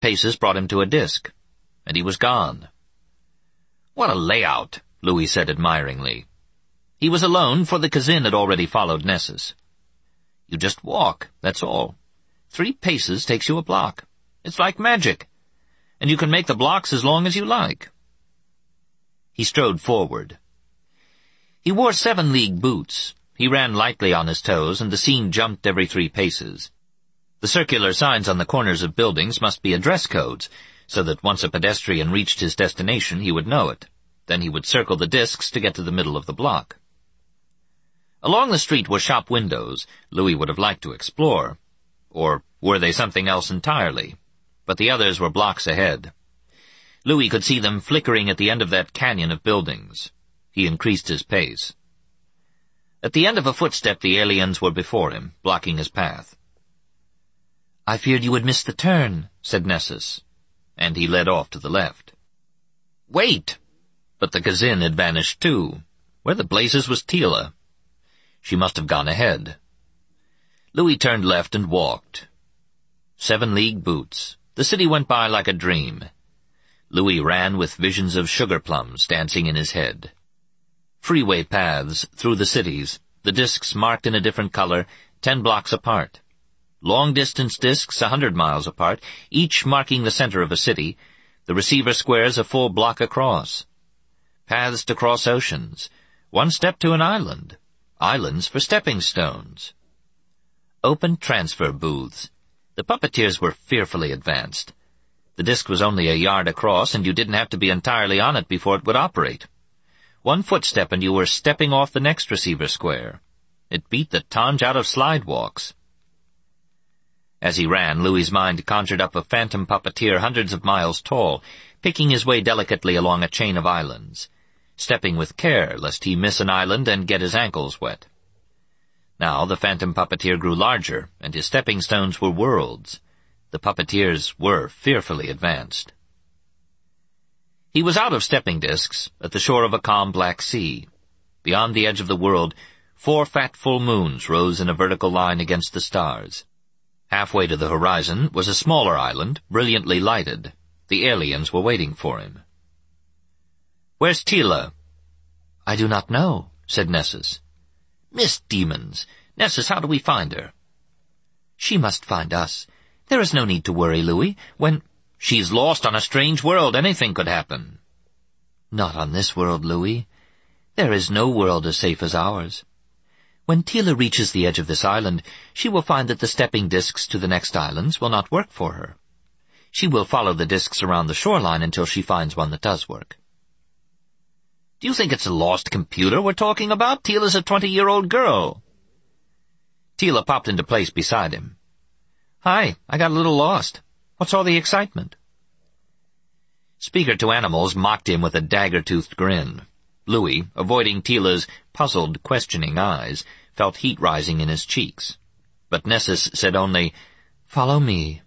paces brought him to a disk, and he was gone. "What a layout," Louis said admiringly. He was alone, for the Kazin had already followed Nessus. "You just walk, that's all. 3 paces takes you a block. It's like magic. And you can make the blocks as long as you like." He strode forward. He wore 7-league boots. He ran lightly on his toes, and the scene jumped every 3 paces. The circular signs on the corners of buildings must be address codes, so that once a pedestrian reached his destination he would know it. Then he would circle the discs to get to the middle of the block. Along the street were shop windows Louis would have liked to explore. Or were they something else entirely? But the others were blocks ahead. Louis could see them flickering at the end of that canyon of buildings. He increased his pace. At the end of a footstep the aliens were before him, blocking his path. "I feared you would miss the turn," said Nessus, and he led off to the left. "Wait!" But the Kazin had vanished too. Where the blazes was Tila? She must have gone ahead. Louis turned left and walked. 7-league boots. The city went by like a dream. Louis ran with visions of sugar plums dancing in his head. Freeway paths through the cities, the discs marked in a different color, 10 blocks apart. Long-distance discs 100 miles apart, each marking the center of a city, the receiver squares a full block across. Paths to cross oceans, 1 step to an island, islands for stepping stones. Open transfer booths. The puppeteers were fearfully advanced. The disc was only a yard across, and you didn't have to be entirely on it before it would operate. 1 footstep and you were stepping off the next receiver square. It beat the tonge out of slide walks. As he ran, Louis's mind conjured up a phantom puppeteer hundreds of miles tall, picking his way delicately along a chain of islands, stepping with care lest he miss an island and get his ankles wet. Now the phantom puppeteer grew larger, and his stepping stones were worlds. The puppeteers were fearfully advanced. He was out of stepping discs, at the shore of a calm black sea. Beyond the edge of the world, 4 fat full moons rose in a vertical line against the stars. Halfway to the horizon was a smaller island, brilliantly lighted. The aliens were waiting for him. "Where's Tila?" "I do not know," said Nessus. "Miss Demons! Nessus, how do we find her?" "She must find us. There is no need to worry, Louis. When—" "She's lost on a strange world. Anything could happen." "Not on this world, Louis. There is no world as safe as ours. When Tila reaches the edge of this island, she will find that the stepping discs to the next islands will not work for her. She will follow the discs around the shoreline until she finds one that does work." "Do you think it's a lost computer we're talking about? Tila's a 20-year-old girl." Tila popped into place beside him. "Hi, I got a little lost. What's all the excitement?" Speaker to Animals mocked him with a dagger-toothed grin. Louis, avoiding Tila's puzzled, questioning eyes, felt heat rising in his cheeks. But Nessus said only, "Follow me."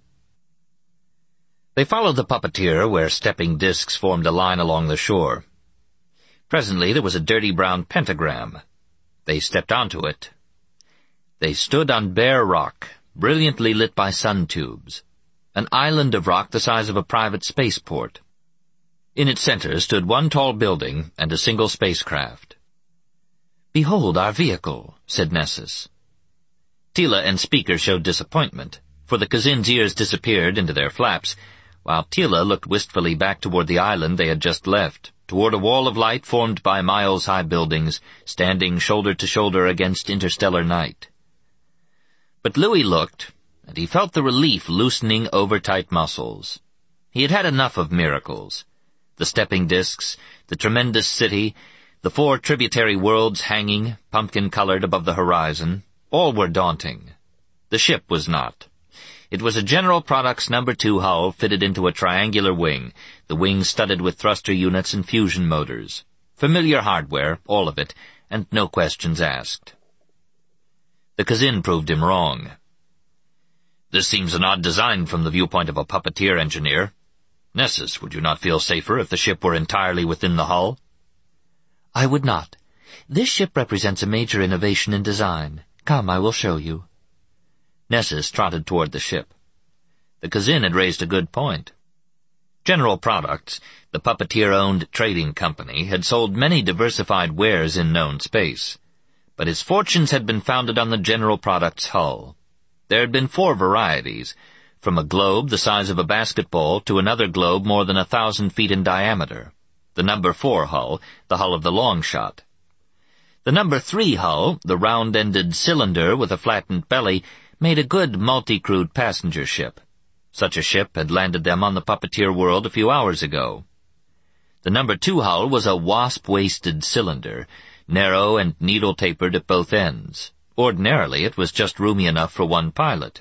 They followed the puppeteer where stepping discs formed a line along the shore. Presently there was a dirty brown pentagram. They stepped onto it. They stood on bare rock, brilliantly lit by sun tubes, an island of rock the size of a private spaceport. In its center stood 1 tall building and a single spacecraft. "Behold our vehicle," said Nessus. Tila and Speaker showed disappointment, for the Kazin's ears disappeared into their flaps, while Tila looked wistfully back toward the island they had just left, toward a wall of light formed by miles-high buildings, standing shoulder to shoulder against interstellar night. But Louis looked, and he felt the relief loosening over-tight muscles. He had had enough of miracles. The stepping discs, the tremendous city, the 4 tributary worlds hanging, pumpkin-colored above the horizon, all were daunting. The ship was not. It was a General Products No. 2 hull fitted into a triangular wing, the wing studded with thruster units and fusion motors. Familiar hardware, all of it, and no questions asked. The Kazin proved him wrong. "This seems an odd design from the viewpoint of a puppeteer engineer. Nessus, would you not feel safer if the ship were entirely within the hull?" "I would not. This ship represents a major innovation in design. Come, I will show you." Nessus trotted toward the ship. The Kazin had raised a good point. General Products, the puppeteer-owned trading company, had sold many diversified wares in known space, but its fortunes had been founded on the General Products hull. There had been 4 varieties, from a globe the size of a basketball to another globe more than 1,000 feet in diameter. The number 4 hull, the hull of the long shot. The number 3 hull, the round-ended cylinder with a flattened belly, made a good multi-crewed passenger ship. Such a ship had landed them on the puppeteer world a few hours ago. The number 2 hull was a wasp-waisted cylinder, narrow and needle-tapered at both ends. Ordinarily, it was just roomy enough for one pilot.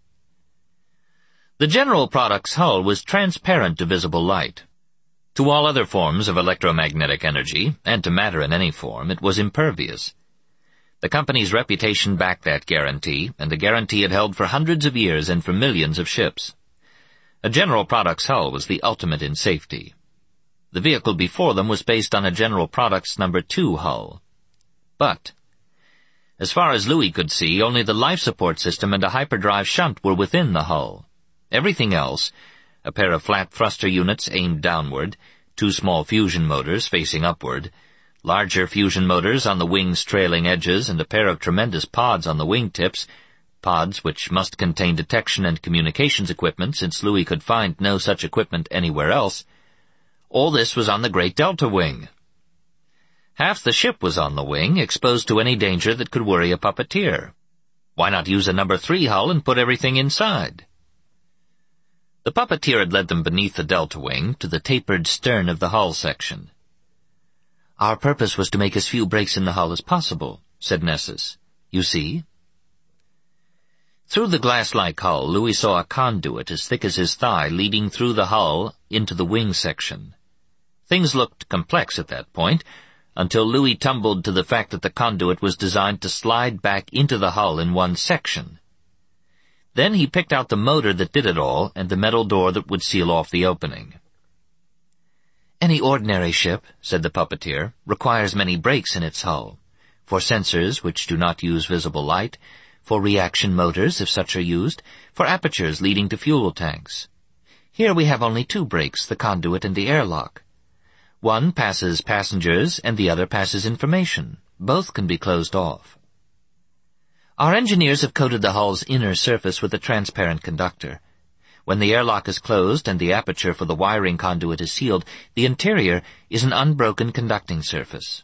The General Products hull was transparent to visible light. To all other forms of electromagnetic energy, and to matter in any form, it was impervious. The company's reputation backed that guarantee, and the guarantee had held for hundreds of years and for millions of ships. A General Products hull was the ultimate in safety. The vehicle before them was based on a General Products number 2 hull. But, as far as Louis could see, only the life support system and a hyperdrive shunt were within the hull. Everything else, a pair of flat thruster units aimed downward, 2 small fusion motors facing upward, larger fusion motors on the wing's trailing edges, and a pair of tremendous pods on the wingtips, pods which must contain detection and communications equipment since Louis could find no such equipment anywhere else. All this was on the great Delta Wing. Half the ship was on the wing, exposed to any danger that could worry a puppeteer. Why not use a number 3 hull and put everything inside? The puppeteer had led them beneath the Delta Wing to the tapered stern of the hull section. "Our purpose was to make as few breaks in the hull as possible," said Nessus. "You see?" Through the glass-like hull, Louis saw a conduit as thick as his thigh leading through the hull into the wing section. Things looked complex at that point, until Louis tumbled to the fact that the conduit was designed to slide back into the hull in one section. Then he picked out the motor that did it all and the metal door that would seal off the opening. "Any ordinary ship," said the puppeteer, "requires many breaks in its hull, for sensors which do not use visible light, for reaction motors, if such are used, for apertures leading to fuel tanks. Here we have only 2 breaks, the conduit and the airlock. One passes passengers and the other passes information. Both can be closed off. Our engineers have coated the hull's inner surface with a transparent conductor. When the airlock is closed and the aperture for the wiring conduit is sealed, the interior is an unbroken conducting surface."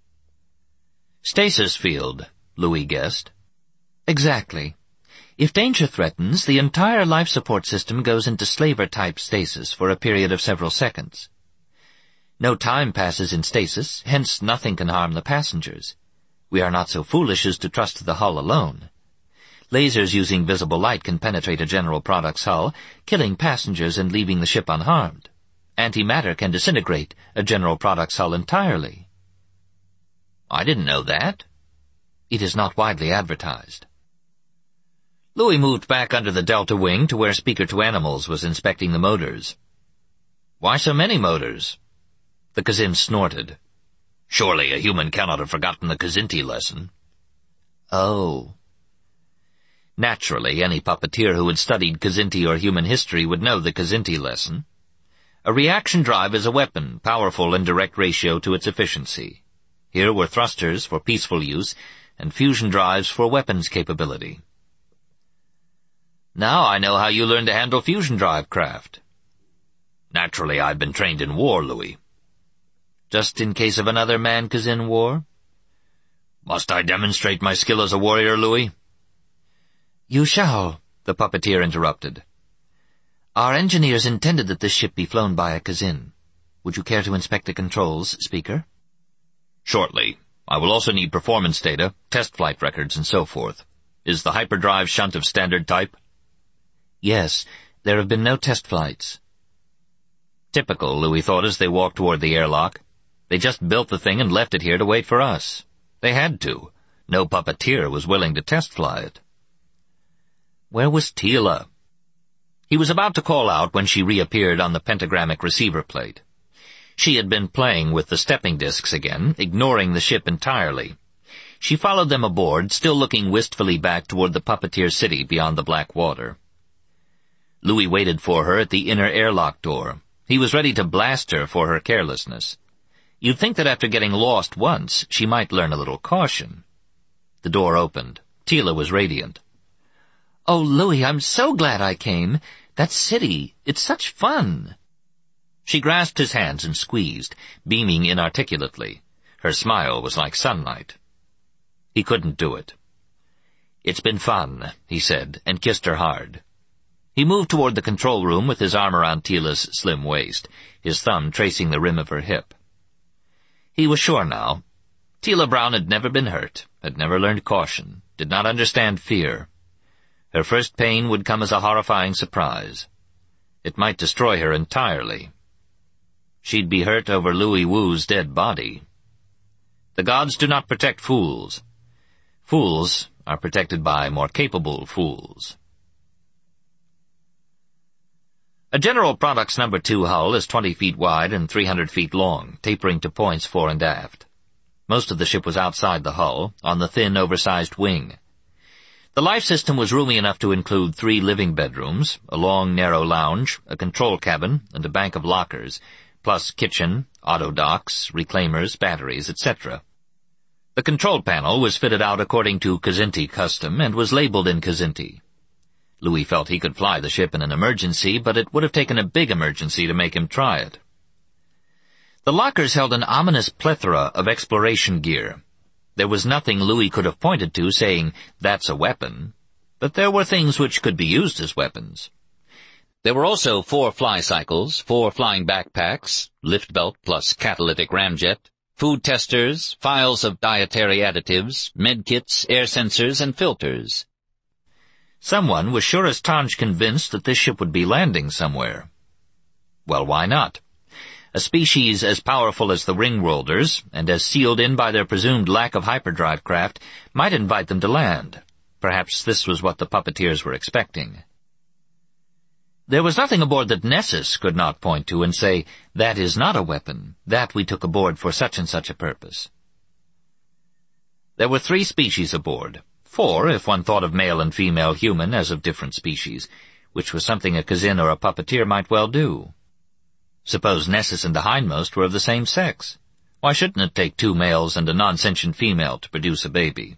"Stasis field," Louis guessed. "Exactly. If danger threatens, the entire life support system goes into slaver-type stasis for a period of several seconds. No time passes in stasis, hence nothing can harm the passengers. We are not so foolish as to trust the hull alone. Lasers using visible light can penetrate a General Products hull, killing passengers and leaving the ship unharmed. Antimatter can disintegrate a General Products hull entirely." "I didn't know that." "It is not widely advertised." Louis moved back under the Delta Wing to where Speaker to Animals was inspecting the motors. "Why so many motors?" The Kazin snorted. "Surely a human cannot have forgotten the Kazinti lesson." "Oh." Naturally, any puppeteer who had studied Kazinti or human history would know the Kazinti lesson. A reaction drive is a weapon, powerful in direct ratio to its efficiency. Here were thrusters for peaceful use, and fusion drives for weapons capability. "Now I know how you learned to handle fusion drive craft." "Naturally, I've been trained in war, Louis." "Just in case of another Man-Kazin war?" "Must I demonstrate my skill as a warrior, Louis?" "You shall," the puppeteer interrupted. "Our engineers intended that this ship be flown by a Kazin. Would you care to inspect the controls, Speaker?" "Shortly. I will also need performance data, test flight records, and so forth. Is the hyperdrive shunt of standard type?" "Yes. There have been no test flights." Typical, Louis thought as they walked toward the airlock. They just built the thing and left it here to wait for us. They had to. No puppeteer was willing to test fly it. Where was Teela? He was about to call out when she reappeared on the pentagrammic receiver plate. She had been playing with the stepping discs again, ignoring the ship entirely. She followed them aboard, still looking wistfully back toward the puppeteer city beyond the black water. Louis waited for her at the inner airlock door. He was ready to blast her for her carelessness. You'd think that after getting lost once, she might learn a little caution. The door opened. Tila was radiant. "Oh, Louis, I'm so glad I came. That city, it's such fun." She grasped his hands and squeezed, beaming inarticulately. Her smile was like sunlight. He couldn't do it. "It's been fun," he said, and kissed her hard. He moved toward the control room with his arm around Tila's slim waist, his thumb tracing the rim of her hip. He was sure now. Tila Brown had never been hurt, had never learned caution, did not understand fear. Her first pain would come as a horrifying surprise. It might destroy her entirely. She'd be hurt over Louis Wu's dead body. The gods do not protect fools. Fools are protected by more capable fools. A General Products No. 2 hull is 20 feet wide and 300 feet long, tapering to points fore and aft. Most of the ship was outside the hull, on the thin, oversized wing. The life system was roomy enough to include 3 living bedrooms, a long, narrow lounge, a control cabin, and a bank of lockers, plus kitchen, auto docks, reclaimers, batteries, etc. The control panel was fitted out according to Kzinti custom and was labeled in Kzinti. Louis felt he could fly the ship in an emergency, but it would have taken a big emergency to make him try it. The lockers held an ominous plethora of exploration gear. There was nothing Louis could have pointed to saying, "That's a weapon," but there were things which could be used as weapons. There were also 4 fly cycles, 4 flying backpacks, lift belt plus catalytic ramjet, food testers, files of dietary additives, medkits, air sensors, and filters. Someone was sure as Tanj convinced that this ship would be landing somewhere. Well, why not? A species as powerful as the Ringworlders, and as sealed in by their presumed lack of hyperdrive craft, might invite them to land. Perhaps this was what the puppeteers were expecting. There was nothing aboard that Nessus could not point to and say, "That is not a weapon. That we took aboard for such and such a purpose." There were 3 species aboard. 4, if one thought of male and female human as of different species, which was something a Kazin or a puppeteer might well do. Suppose Nessus and the hindmost were of the same sex. Why shouldn't it take 2 males and a non-sentient female to produce a baby?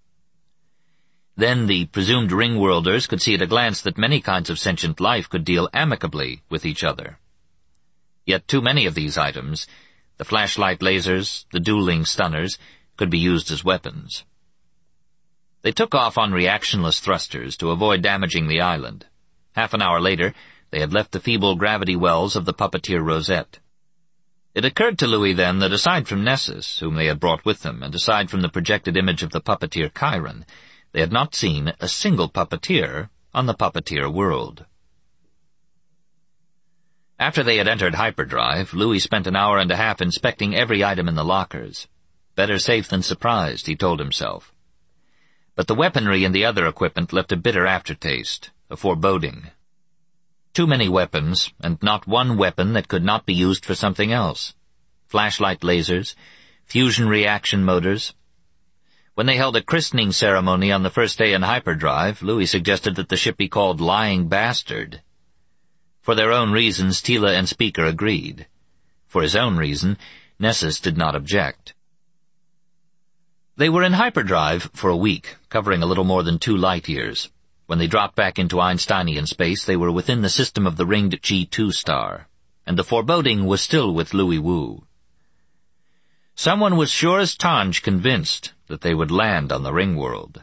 Then the presumed Ringworlders could see at a glance that many kinds of sentient life could deal amicably with each other. Yet too many of these items, the flashlight lasers, the dueling stunners, could be used as weapons. They took off on reactionless thrusters to avoid damaging the island. Half an hour later, they had left the feeble gravity wells of the puppeteer Rosette. It occurred to Louis then that aside from Nessus, whom they had brought with them, and aside from the projected image of the puppeteer Chiron, they had not seen a single puppeteer on the puppeteer world. After they had entered hyperdrive, Louis spent an hour and a half inspecting every item in the lockers. Better safe than surprised, he told himself. But the weaponry and the other equipment left a bitter aftertaste, a foreboding. Too many weapons, and not one weapon that could not be used for something else. Flashlight lasers, fusion reaction motors. When they held a christening ceremony on the first day in hyperdrive, Louis suggested that the ship be called Lying Bastard. For their own reasons, Tila and Speaker agreed. For his own reason, Nessus did not object. They were in hyperdrive for a week, covering a little more than 2 light-years. When they dropped back into Einsteinian space, they were within the system of the ringed G2 star, and the foreboding was still with Louis Wu. Someone was sure as Tanj convinced that they would land on the Ringworld.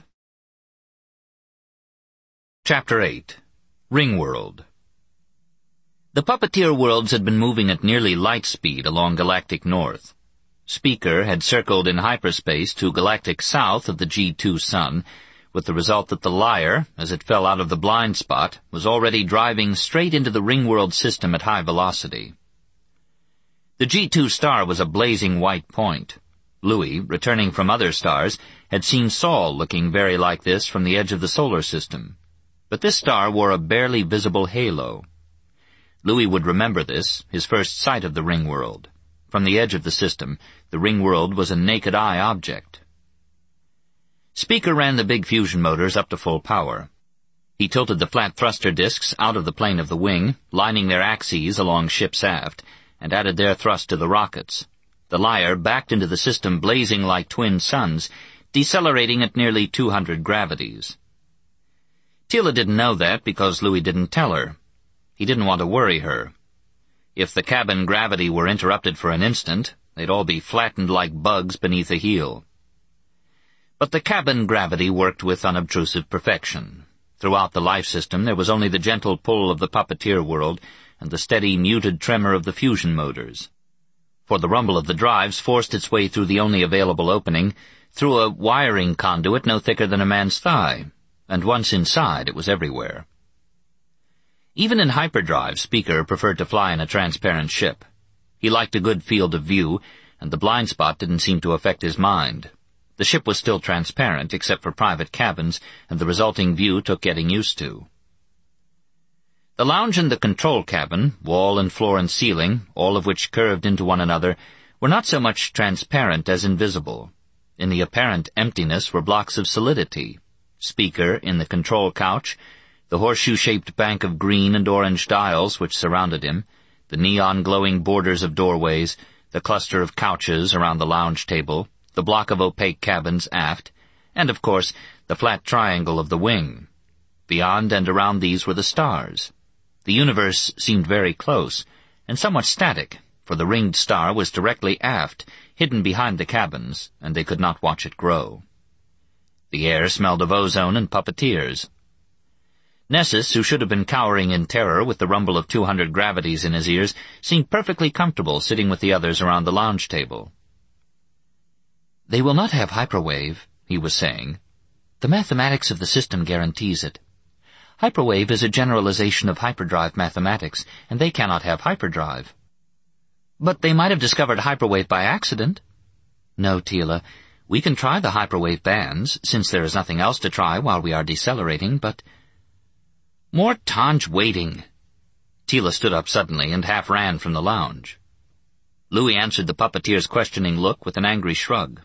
Chapter 8. Ringworld. The puppeteer worlds had been moving at nearly light speed along galactic north. Speaker had circled in hyperspace to galactic south of the G2 sun, with the result that the Lyre, as it fell out of the blind spot, was already driving straight into the Ringworld system at high velocity. The G2 star was a blazing white point. Louis, returning from other stars, had seen Sol looking very like this from the edge of the solar system. But this star wore a barely visible halo. Louis would remember this, his first sight of the Ringworld. From the edge of the system, the Ringworld was a naked-eye object. Speaker ran the big fusion motors up to full power. He tilted the flat thruster discs out of the plane of the wing, lining their axes along ship's aft, and added their thrust to the rockets. The Liar backed into the system blazing like twin suns, decelerating at nearly 200 gravities. Teela didn't know that because Louis didn't tell her. He didn't want to worry her. If the cabin gravity were interrupted for an instant, they'd all be flattened like bugs beneath a heel. But the cabin gravity worked with unobtrusive perfection. Throughout the life system there was only the gentle pull of the puppeteer world and the steady, muted tremor of the fusion motors. For the rumble of the drives forced its way through the only available opening, through a wiring conduit no thicker than a man's thigh, and once inside it was everywhere. Even in hyperdrive, Speaker preferred to fly in a transparent ship. He liked a good field of view, and the blind spot didn't seem to affect his mind. The ship was still transparent, except for private cabins, and the resulting view took getting used to. The lounge and the control cabin, wall and floor and ceiling, all of which curved into one another, were not so much transparent as invisible. In the apparent emptiness were blocks of solidity. Speaker in the control couch, the horseshoe-shaped bank of green and orange dials which surrounded him, the neon-glowing borders of doorways, the cluster of couches around the lounge table, the block of opaque cabins aft, and, of course, the flat triangle of the wing. Beyond and around these were the stars. The universe seemed very close, and somewhat static, for the ringed star was directly aft, hidden behind the cabins, and they could not watch it grow. The air smelled of ozone and puppeteers. Nessus, who should have been cowering in terror with the rumble of 200 gravities in his ears, seemed perfectly comfortable sitting with the others around the lounge table. "They will not have hyperwave," he was saying. "The mathematics of the system guarantees it. Hyperwave is a generalization of hyperdrive mathematics, and they cannot have hyperdrive." "But they might have discovered hyperwave by accident." "No, Teela. We can try the hyperwave bands, since there is nothing else to try while we are decelerating, but—" "More Tanj waiting." Teela stood up suddenly and half ran from the lounge. Louis answered the puppeteer's questioning look with an angry shrug.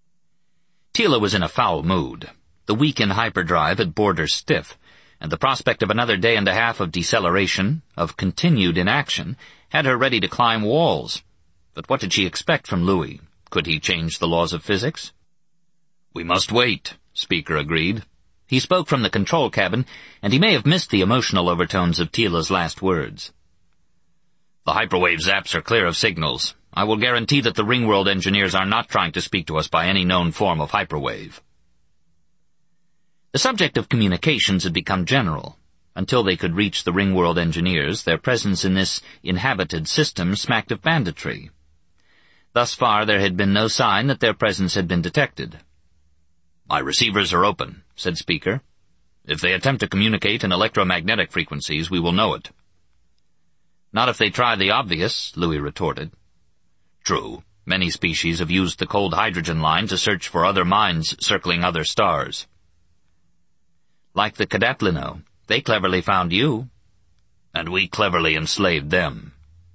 Teela was in a foul mood. The week in hyperdrive had bored her stiff, and the prospect of another day and a half of deceleration, of continued inaction, had her ready to climb walls. But what did she expect from Louis? Could he change the laws of physics? "We must wait," Speaker agreed. He spoke from the control cabin, and he may have missed the emotional overtones of Teela's last words. "The hyperwave zaps are clear of signals. I will guarantee that the Ringworld engineers are not trying to speak to us by any known form of hyperwave." The subject of communications had become general. Until they could reach the Ringworld engineers, their presence in this inhabited system smacked of banditry. Thus far there had been no sign that their presence had been detected. "My receivers are open," said Speaker. "If they attempt to communicate in electromagnetic frequencies, we will know it." "Not if they try the obvious," Louis retorted. "True. Many species have used the cold hydrogen line to search for other mines circling other stars." "Like the Kadatlino. They cleverly found you." "And we cleverly enslaved them."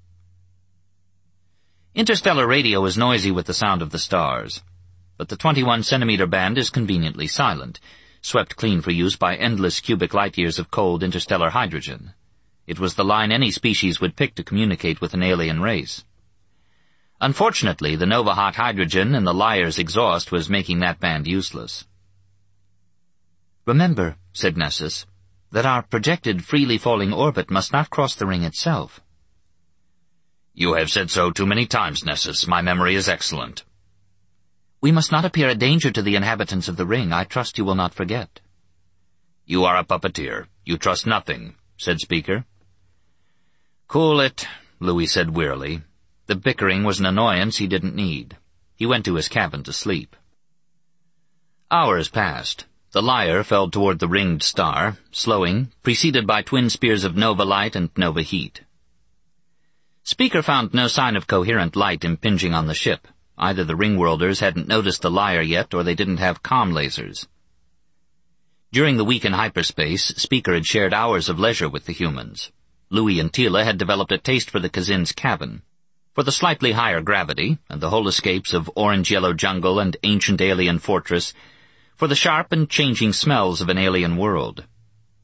Interstellar radio is noisy with the sound of the stars, but the 21-centimeter band is conveniently silent, swept clean for use by endless cubic light-years of cold interstellar hydrogen. It was the line any species would pick to communicate with an alien race. Unfortunately, the Nova-hot hydrogen in the Liar's exhaust was making that band useless. "Remember," said Nessus, "that our projected freely-falling orbit must not cross the ring itself." "You have said so too many times, Nessus. My memory is excellent." "We must not appear a danger to the inhabitants of the ring. I trust you will not forget." "You are a puppeteer. You trust nothing," said Speaker. "Cool it," Louis said wearily. The bickering was an annoyance he didn't need. He went to his cabin to sleep. Hours passed. The Liar fell toward the ringed star, slowing, preceded by twin spears of nova light and nova heat. Speaker found no sign of coherent light impinging on the ship. Either the Ringworlders hadn't noticed the Liar yet, or they didn't have comm lasers. During the week in hyperspace, Speaker had shared hours of leisure with the humans. Louis and Teela had developed a taste for the Kazin's cabin, for the slightly higher gravity, and the whole escapes of orange-yellow jungle and ancient alien fortress, for the sharp and changing smells of an alien world.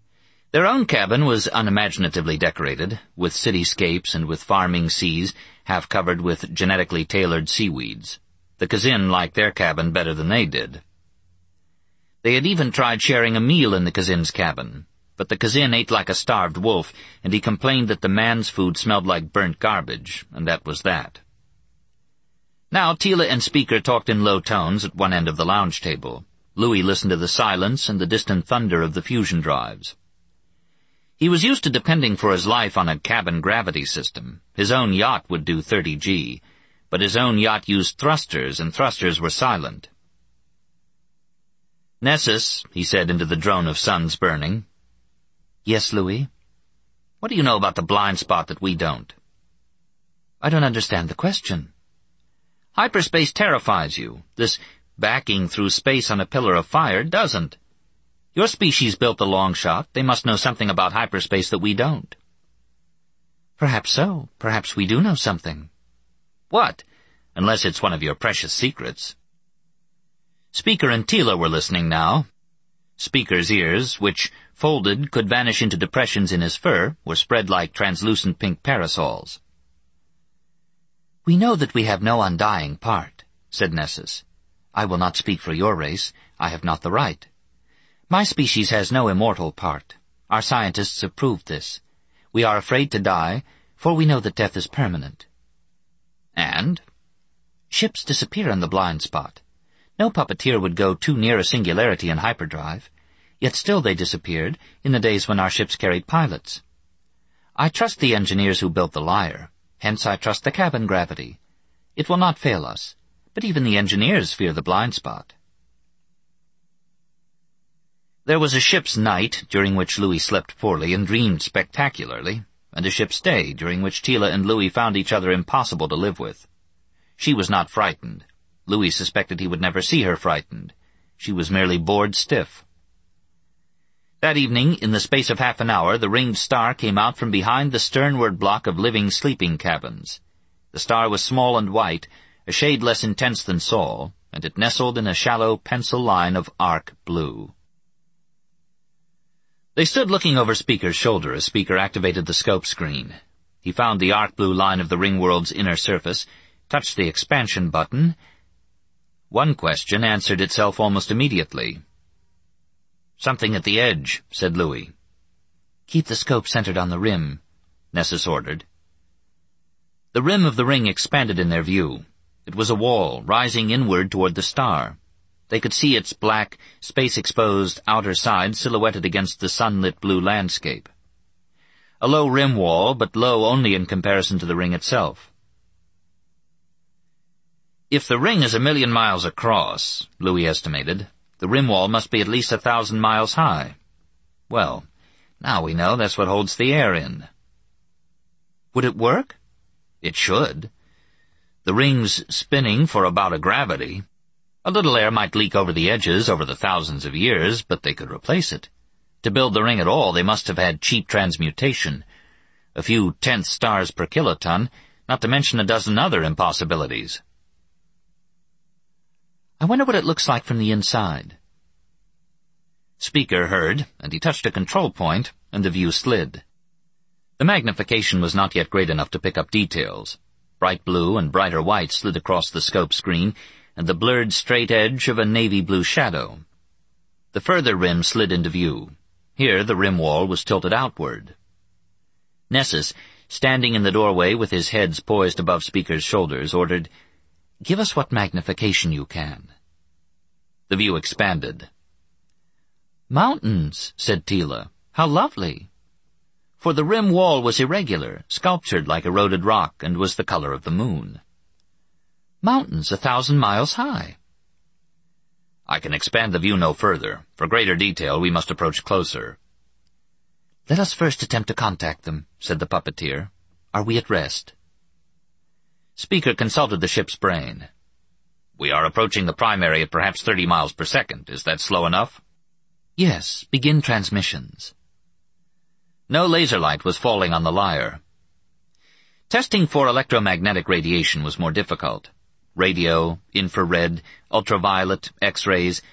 Their own cabin was unimaginatively decorated, with cityscapes and with farming seas half covered with genetically tailored seaweeds. The Kazin liked their cabin better than they did. They had even tried sharing a meal in the Kazin's cabin, but the Kazin ate like a starved wolf, and he complained that the man's food smelled like burnt garbage, and that was that. Now Tila and Speaker talked in low tones at one end of the lounge table. Louis listened to the silence and the distant thunder of the fusion drives. He was used to depending for his life on a cabin gravity system. His own yacht would do 30G, but his own yacht used thrusters, and thrusters were silent. "Nessus," he said into the drone of suns burning. "Yes, Louis?" "What do you know about the blind spot that we don't?" "I don't understand the question." "Hyperspace terrifies you. This backing through space on a pillar of fire doesn't. Your species built the long shot. They must know something about hyperspace that we don't." "Perhaps so. Perhaps we do know something." "What? Unless it's one of your precious secrets." Speaker and Tila were listening now. Speaker's ears, which, folded, could vanish into depressions in his fur, were spread like translucent pink parasols. "We know that we have no undying part," said Nessus. "I will not speak for your race. I have not the right. My species has no immortal part. Our scientists have proved this. We are afraid to die, for we know that death is permanent." "And?" "Ships disappear in the blind spot. No puppeteer would go too near a singularity in hyperdrive. Yet still they disappeared in the days when our ships carried pilots. I trust the engineers who built the Lyre. Hence I trust the cabin gravity. It will not fail us, but even the engineers fear the blind spot." There was a ship's night, during which Louis slept poorly and dreamed spectacularly, and a ship's day, during which Tila and Louis found each other impossible to live with. She was not frightened. Louis suspected he would never see her frightened. She was merely bored stiff. That evening, in the space of half an hour, the ringed star came out from behind the sternward block of living sleeping cabins. The star was small and white, a shade less intense than Sol, and it nestled in a shallow pencil line of arc blue. They stood looking over Speaker's shoulder as Speaker activated the scope screen. He found the arc blue line of the ring world's inner surface, touched the expansion button. One question answered itself almost immediately. "Something at the edge," said Louis. "Keep the scope centered on the rim," Nessus ordered. The rim of the ring expanded in their view. It was a wall, rising inward toward the star. They could see its black, space-exposed outer side silhouetted against the sunlit blue landscape. A low rim wall, but low only in comparison to the ring itself. "If the ring is 1,000,000 miles across," Louis estimated, "the rim wall must be at least 1,000 miles high. Well, now we know that's what holds the air in." "Would it work?" "It should. The ring's spinning for about a gravity. A little air might leak over the edges over the thousands of years, but they could replace it. To build the ring at all, they must have had cheap transmutation. A few tenth stars per kiloton, not to mention a dozen other impossibilities." "I wonder what it looks like from the inside." Speaker heard, and he touched a control point, and the view slid. The magnification was not yet great enough to pick up details. Bright blue and brighter white slid across the scope screen, and the blurred straight edge of a navy blue shadow. The further rim slid into view. Here the rim wall was tilted outward. Nessus, standing in the doorway with his head poised above Speaker's shoulders, ordered, "Give us what magnification you can." The view expanded. "Mountains," said Tila. "How lovely." For the rim wall was irregular, sculptured like eroded rock, and was the color of the moon. "Mountains 1,000 miles high." "I can expand the view no further. For greater detail, we must approach closer." "Let us first attempt to contact them," said the puppeteer. "Are we at rest?" Speaker consulted the ship's brain. "We are approaching the primary at perhaps 30 miles per second. Is that slow enough?" "Yes. Begin transmissions." No laser light was falling on the Lyre. Testing for electromagnetic radiation was more difficult. Radio, infrared, ultraviolet, X-rays.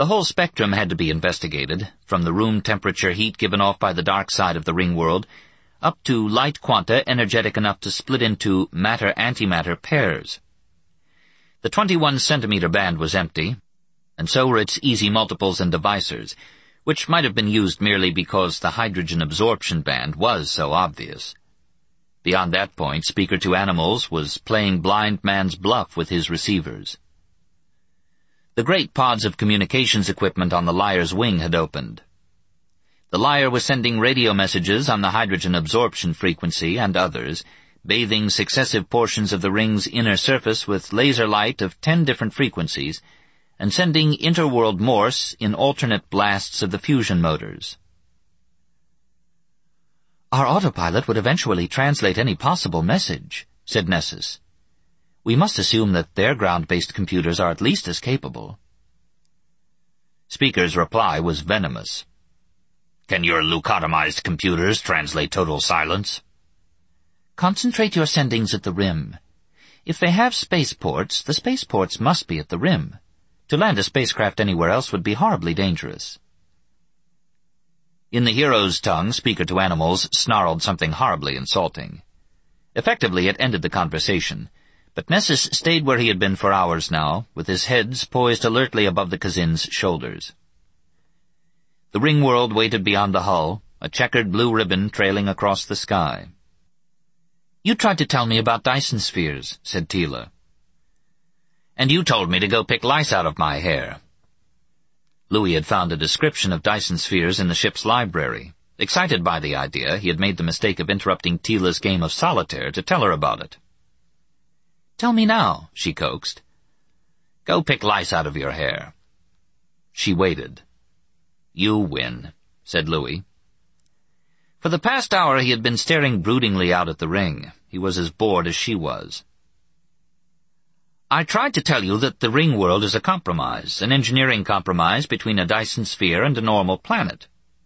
The whole spectrum had to be investigated, from the room temperature heat given off by the dark side of the ring world, up to light quanta energetic enough to split into matter-antimatter pairs. The 21-centimeter band was empty, and so were its easy multiples and divisors, which might have been used merely because the hydrogen absorption band was so obvious. Beyond that point, Speaker to Animals was playing blind man's bluff with his receivers. The great pods of communications equipment on the Lyre's wing had opened. The Lyre was sending radio messages on the hydrogen absorption frequency and others, bathing successive portions of the ring's inner surface with laser light of 10 different frequencies, and sending interworld Morse in alternate blasts of the fusion motors. "Our autopilot would eventually translate any possible message," said Nessus. "We must assume that their ground-based computers are at least as capable." Speaker's reply was venomous. "Can your leucotomized computers translate total silence?" "Concentrate your sendings at the rim. If they have spaceports, the spaceports must be at the rim. To land a spacecraft anywhere else would be horribly dangerous." In the hero's tongue, Speaker to Animals snarled something horribly insulting. Effectively, it ended the conversation, but Nessus stayed where he had been for hours now, with his heads poised alertly above the Kazin's shoulders. The ring world waited beyond the hull, a checkered blue ribbon trailing across the sky. "You tried to tell me about Dyson spheres," said Tila. "And you told me to go pick lice out of my hair." Louis had found a description of Dyson spheres in the ship's library. Excited by the idea, he had made the mistake of interrupting Tila's game of solitaire to tell her about it. "Tell me now," she coaxed. "Go pick lice out of your hair." She waited. "You win," said Louis. For the past hour he had been staring broodingly out at the ring. He was as bored as she was. "I tried to tell you that the ring world is a compromise, an engineering compromise between a Dyson sphere and a normal planet.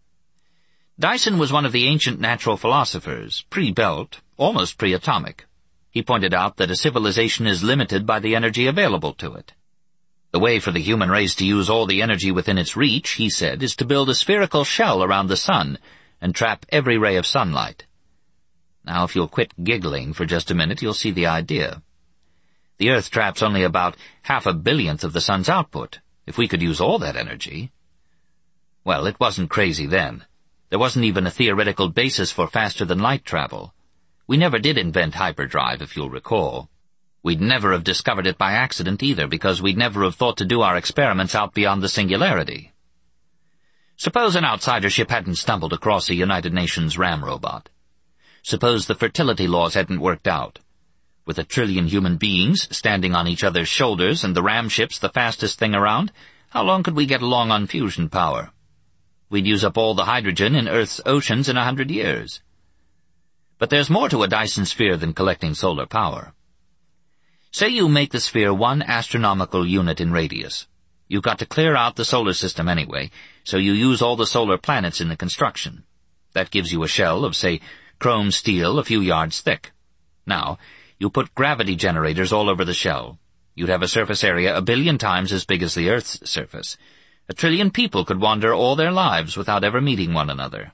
Dyson was one of the ancient natural philosophers, pre-Belt, almost pre-atomic. He pointed out that a civilization is limited by the energy available to it. The way for the human race to use all the energy within its reach, he said, is to build a spherical shell around the sun and trap every ray of sunlight. Now, if you'll quit giggling for just a minute, you'll see the idea. The Earth traps only about 0.5 billionth of the sun's output. If we could use all that energy... Well, it wasn't crazy then. There wasn't even a theoretical basis for faster-than-light travel. We never did invent hyperdrive, if you'll recall. We'd never have discovered it by accident either, because we'd never have thought to do our experiments out beyond the singularity. Suppose an outsider ship hadn't stumbled across a United Nations ram robot. Suppose the fertility laws hadn't worked out. With 1 trillion human beings standing on each other's shoulders and the ram ships the fastest thing around, how long could we get along on fusion power? We'd use up all the hydrogen in Earth's oceans in 100 years. But there's more to a Dyson sphere than collecting solar power. Say you make the sphere 1 astronomical unit in radius. You've got to clear out the solar system anyway, so you use all the solar planets in the construction. That gives you a shell of, say, chrome steel a few yards thick. Now, you put gravity generators all over the shell. You'd have a surface area 1 billion times as big as the Earth's surface. 1 trillion people could wander all their lives without ever meeting one another.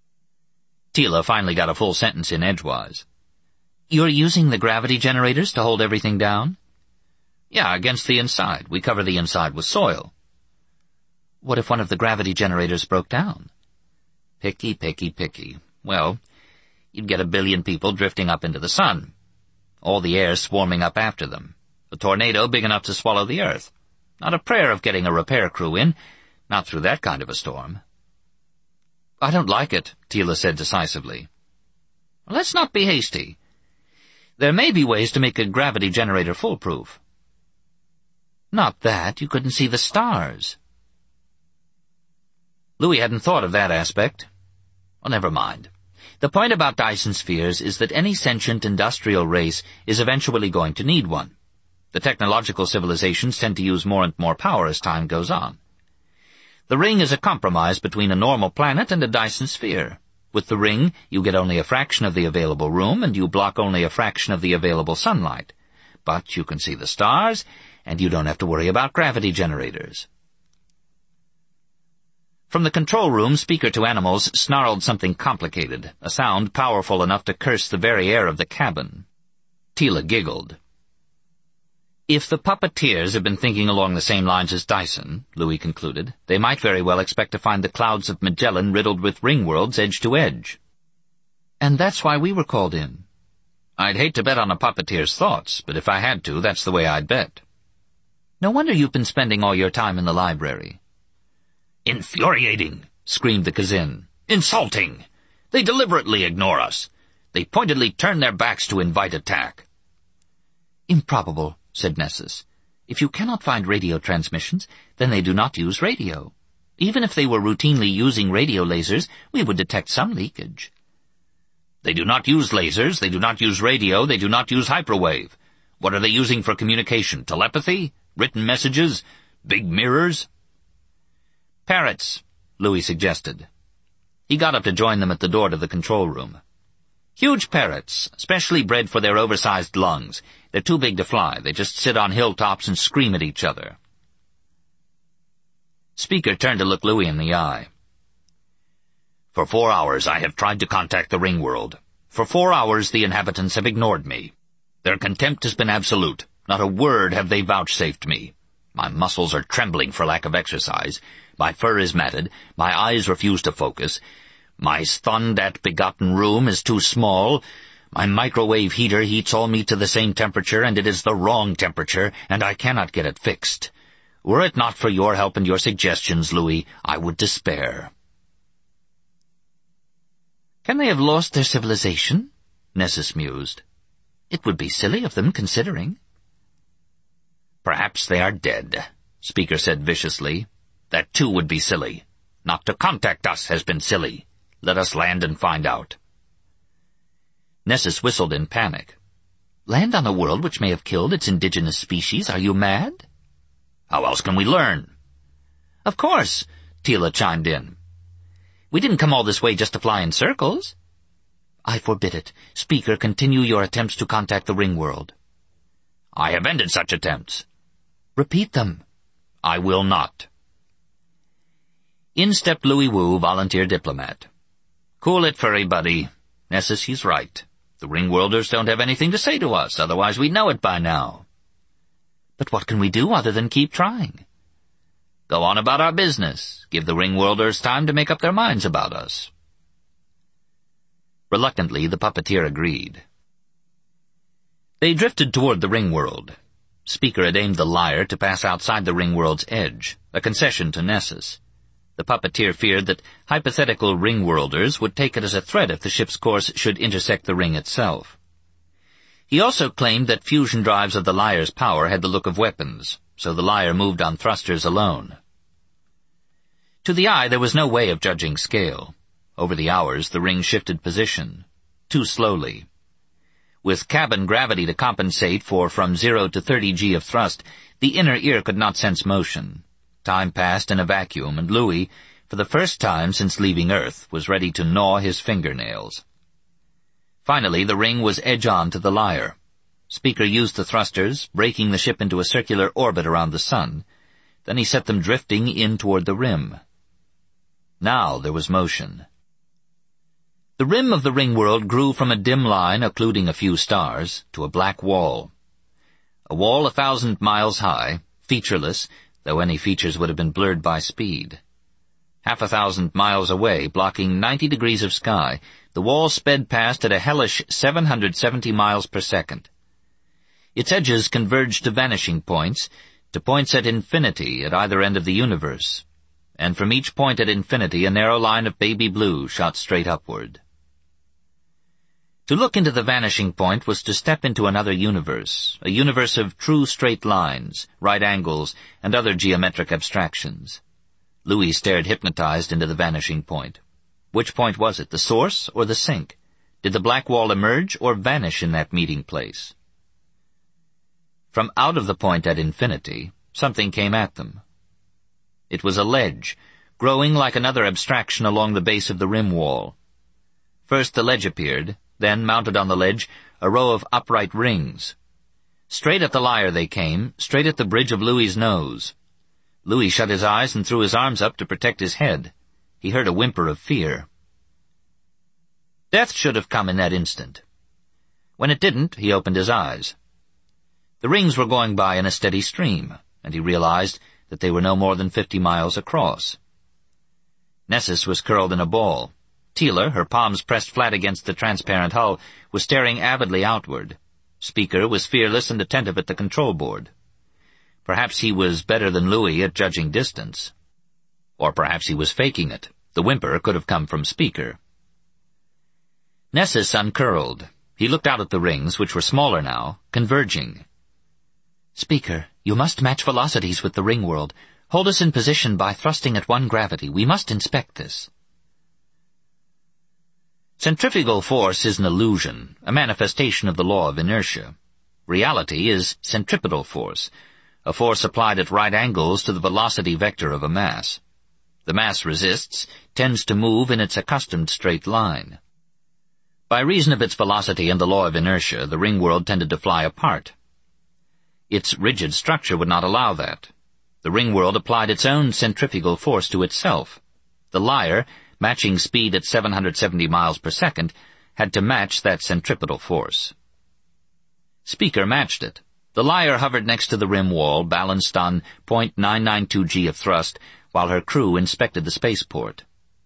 Tila finally got a full sentence in edgewise. "You're using the gravity generators to hold everything down?" "Yeah, against the inside. We cover the inside with soil." "What if one of the gravity generators broke down?" Picky, picky, picky. Well, you'd get 1 billion people drifting up into the sun. All the air swarming up after them. A tornado big enough to swallow the Earth. Not a prayer of getting a repair crew in. Not through that kind of a storm. "I don't like it," Tila said decisively. "Let's not be hasty. There may be ways to make a gravity generator foolproof." "Not that. You couldn't see the stars." Louis hadn't thought of that aspect. Well, never mind. The point about Dyson spheres is that any sentient industrial race is eventually going to need one. The technological civilizations tend to use more and more power as time goes on. The ring is a compromise between a normal planet and a Dyson sphere. With the ring, you get only a fraction of the available room, and you block only a fraction of the available sunlight. But you can see the stars, and you don't have to worry about gravity generators. From the control room, speaker to animals snarled something complicated, a sound powerful enough to curse the very air of the cabin. Tila giggled. If the puppeteers have been thinking along the same lines as Dyson, Louis concluded, they might very well expect to find the clouds of Magellan riddled with ring worlds edge to edge. And that's why we were called in. I'd hate to bet on a puppeteer's thoughts, but if I had to, that's the way I'd bet. No wonder you've been spending all your time in the library. Infuriating, screamed the Kazin. Insulting! They deliberately ignore us. They pointedly turn their backs to invite attack. Improbable, said Nessus. If you cannot find radio transmissions, then they do not use radio. Even if they were routinely using radio lasers, we would detect some leakage. They do not use lasers, they do not use radio, they do not use hyperwave. What are they using for communication? Telepathy? Written messages? Big mirrors? Parrots, Louis suggested. He got up to join them at the door to the control room. Huge parrots, specially bred for their oversized lungs. They're too big to fly. They just sit on hilltops and scream at each other. Speaker turned to look Louis in the eye. For 4 hours I have tried to contact the ring world. For 4 hours the inhabitants have ignored me. Their contempt has been absolute. Not a word have they vouchsafed me. My muscles are trembling for lack of exercise. My fur is matted. My eyes refuse to focus. My Sthondat-begotten room is too small. My microwave heater heats all meat to the same temperature, and it is the wrong temperature, and I cannot get it fixed. Were it not for your help and your suggestions, Louis, I would despair. Can they have lost their civilization? Nessus mused. It would be silly of them, considering. Perhaps they are dead, Speaker said viciously. That too would be silly. Not to contact us has been silly. Let us land and find out. Nessus whistled in panic. Land on a world which may have killed its indigenous species? Are you mad? How else can we learn? Of course, Tila chimed in. We didn't come all this way just to fly in circles. I forbid it. Speaker, continue your attempts to contact the ring world. I have ended such attempts. Repeat them. I will not. In stepped Louis Wu, volunteer diplomat. Cool it, furry buddy. Nessus, he's right. The ring-worlders don't have anything to say to us, otherwise we'd know it by now. But what can we do other than keep trying? Go on about our business. Give the ring-worlders time to make up their minds about us. Reluctantly, the puppeteer agreed. They drifted toward the ring world. Speaker had aimed the lyre to pass outside the ring world's edge, a concession to Nessus. The puppeteer feared that hypothetical ring-worlders would take it as a threat if the ship's course should intersect the ring itself. He also claimed that fusion drives of the lyre's power had the look of weapons, so the lyre moved on thrusters alone. To the eye, there was no way of judging scale. Over the hours, the ring shifted position, too slowly. With cabin gravity to compensate for from 0 to 30 g of thrust, the inner ear could not sense motion. Time passed in a vacuum, and Louis, for the first time since leaving Earth, was ready to gnaw his fingernails. Finally, the ring was edge-on to the lyre. Speaker used the thrusters, braking the ship into a circular orbit around the sun. Then he set them drifting in toward the rim. Now there was motion. The rim of the ring world grew from a dim line occluding a few stars to a black wall. A wall 1,000 miles high, featureless, though any features would have been blurred by speed. 1,000 miles away, blocking 90 degrees of sky, the wall sped past at a hellish 770 miles per second. Its edges converged to vanishing points at infinity at either end of the universe, and from each point at infinity a narrow line of baby blue shot straight upward. To look into the vanishing point was to step into another universe, a universe of true straight lines, right angles, and other geometric abstractions. Louis stared hypnotized into the vanishing point. Which point was it, the source or the sink? Did the black wall emerge or vanish in that meeting place? From out of the point at infinity, something came at them. It was a ledge, growing like another abstraction along the base of the rim wall. First the ledge appeared, then, mounted on the ledge, a row of upright rings. Straight at the lyre they came, straight at the bridge of Louis's nose. Louis shut his eyes and threw his arms up to protect his head, he heard a whimper of fear. Death should have come in that instant. When it didn't, he opened his eyes. The rings were going by in a steady stream, and he realized that they were no more than 50 miles across. Nessus was curled in a ball. Teela, her palms pressed flat against the transparent hull, was staring avidly outward. Speaker was fearless and attentive at the control board. Perhaps he was better than Louis at judging distance. Or perhaps he was faking it. The whimper could have come from Speaker. Nessus uncurled. He looked out at the rings, which were smaller now, converging. "Speaker, you must match velocities with the ring world. Hold us in position by thrusting at 1 gravity. We must inspect this." Centrifugal force is an illusion, a manifestation of the law of inertia. Reality is centripetal force, a force applied at right angles to the velocity vector of a mass. The mass resists, tends to move in its accustomed straight line. By reason of its velocity and the law of inertia, the ring world tended to fly apart. Its rigid structure would not allow that. The ring world applied its own centrifugal force to itself. The lyre, matching speed at 770 miles per second, had to match that centripetal force. Speaker matched it. The lyre hovered next to the rim wall, balanced on .992 g of thrust, while her crew inspected the spaceport.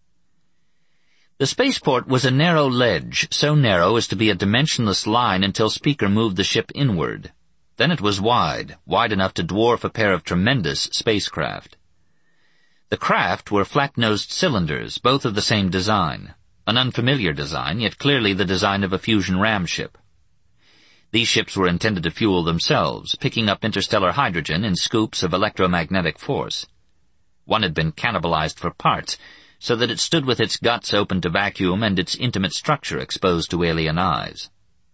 The spaceport was a narrow ledge, so narrow as to be a dimensionless line until Speaker moved the ship inward. Then it was wide enough to dwarf a pair of tremendous spacecraft. The craft were flat-nosed cylinders, both of the same design. An unfamiliar design, yet clearly the design of a fusion ram ship. These ships were intended to fuel themselves, picking up interstellar hydrogen in scoops of electromagnetic force. One had been cannibalized for parts, so that it stood with its guts open to vacuum and its intimate structure exposed to alien eyes.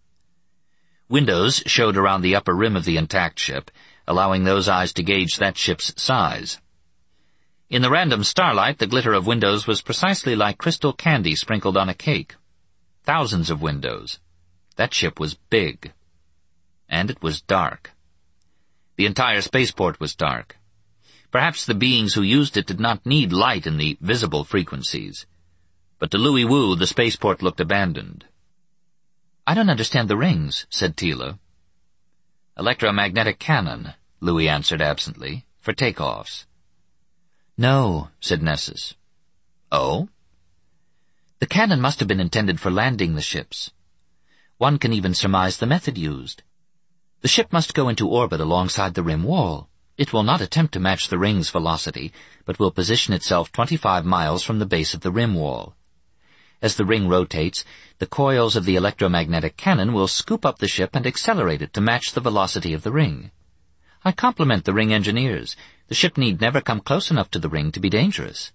Windows showed around the upper rim of the intact ship, allowing those eyes to gauge that ship's size. In the random starlight, the glitter of windows was precisely like crystal candy sprinkled on a cake. Thousands of windows. That ship was big. And it was dark. The entire spaceport was dark. Perhaps the beings who used it did not need light in the visible frequencies. But to Louis Wu, the spaceport looked abandoned. "I don't understand the rings," said Teela. "Electromagnetic cannon," Louis answered absently, "for takeoffs." "No," said Nessus. "Oh?" "The cannon must have been intended for landing the ships. One can even surmise the method used. The ship must go into orbit alongside the rim wall. It will not attempt to match the ring's velocity, but will position itself 25 miles from the base of the rim wall. As the ring rotates, the coils of the electromagnetic cannon will scoop up the ship and accelerate it to match the velocity of the ring. I compliment the ring engineers. The ship need never come close enough to the ring to be dangerous."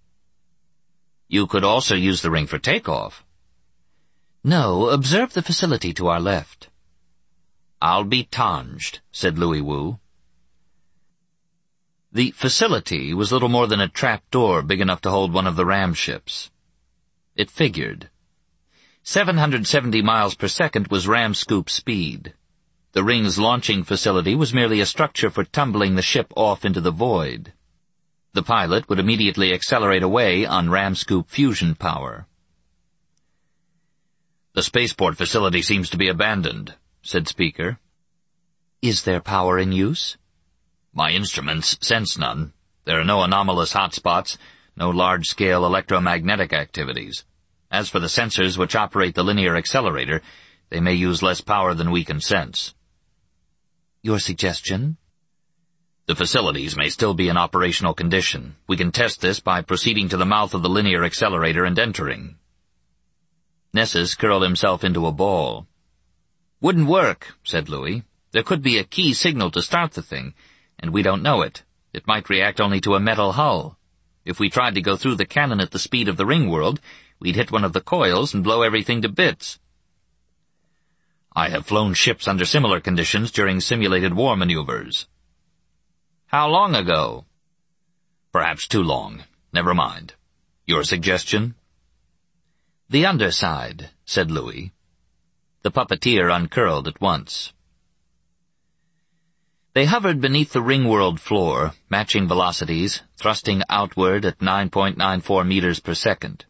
"You could also use the ring for takeoff." "No, observe the facility to our left." "I'll be tanged," said Louis Wu. The facility was little more than a trap-door big enough to hold one of the ram ships. It figured. 770 miles per second was ram scoop speed. The ring's launching facility was merely a structure for tumbling the ship off into the void. The pilot would immediately accelerate away on ram scoop fusion power. "The spaceport facility seems to be abandoned," said Speaker. "Is there power in use?" "My instruments sense none. There are no anomalous hotspots, no large-scale electromagnetic activities. As for the sensors which operate the linear accelerator, they may use less power than we can sense." "Your suggestion?" "The facilities may still be in operational condition. We can test this by proceeding to the mouth of the linear accelerator and entering." Nessus curled himself into a ball. "Wouldn't work," said Louis. "There could be a key signal to start the thing, and we don't know it. It might react only to a metal hull. If we tried to go through the cannon at the speed of the ring world, we'd hit one of the coils and blow everything to bits." "I have flown ships under similar conditions during simulated war maneuvers." "How long ago?" "Perhaps too long. Never mind. Your suggestion?" "The underside," said Louis. The puppeteer uncurled at once. They hovered beneath the ring-world floor, matching velocities, thrusting outward at 9.94 meters per second.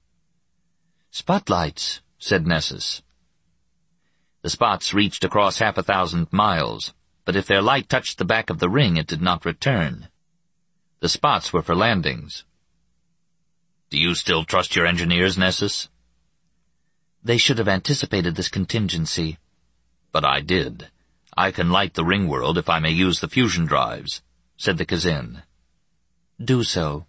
"Spotlights," said Nessus. The spots reached across 1,000 miles, but if their light touched the back of the ring, it did not return. The spots were for landings. "Do you still trust your engineers, Nessus?" "They should have anticipated this contingency." "But I did. I can light the ring world if I may use the fusion drives," said the Kazin. "Do so."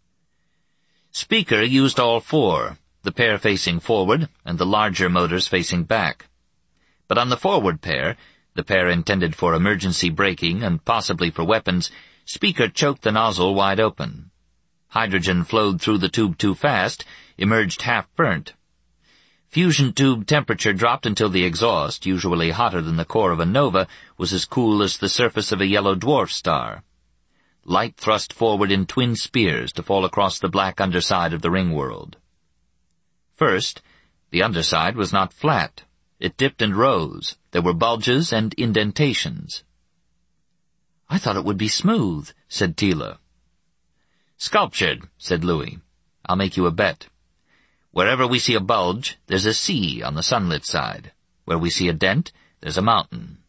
Speaker used all four, the pair facing forward and the larger motors facing back. But on the forward pair, the pair intended for emergency braking and possibly for weapons, Speaker choked the nozzle wide open. Hydrogen flowed through the tube too fast, emerged half-burnt. Fusion tube temperature dropped until the exhaust, usually hotter than the core of a nova, was as cool as the surface of a yellow dwarf star. Light thrust forward in twin spears to fall across the black underside of the ring world. First, the underside was not flat. It dipped and rose. There were bulges and indentations. "I thought it would be smooth," said Tila. "Sculptured," said Louis. "I'll make you a bet. Wherever we see a bulge, there's a sea on the sunlit side. Where we see a dent, there's a mountain."